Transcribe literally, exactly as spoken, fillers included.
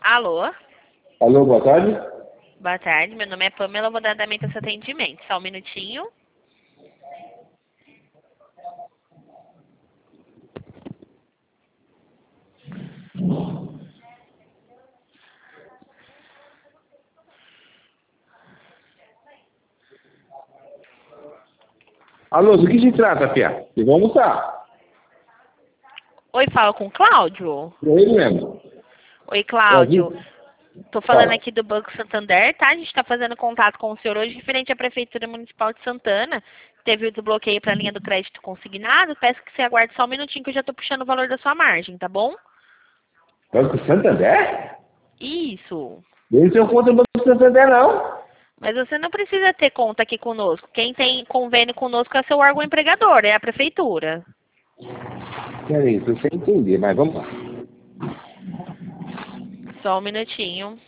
Alô? Alô, boa tarde. Boa tarde, meu nome é Pamela, eu vou dar andamento ao seu atendimento. Só um minutinho. Alô, do que se trata, Fia? E vamos almoçar. Oi, fala com o Cláudio? É ele mesmo. Oi, É, Cláudio. viu? Tô falando Fala. aqui do Banco Santander, tá? A gente tá fazendo contato com o senhor hoje referente à Prefeitura Municipal de Santana. Teve o desbloqueio para a linha do crédito consignado. Peço que você aguarde só um minutinho que eu já tô puxando o valor da sua margem, tá bom? Banco Santander? Isso. Nem seu conta no Banco Santander, não. Mas você não precisa ter conta aqui conosco. Quem tem convênio conosco é seu órgão empregador, é a Prefeitura. Peraí, pra você entender, mas vamos lá. Só um minutinho.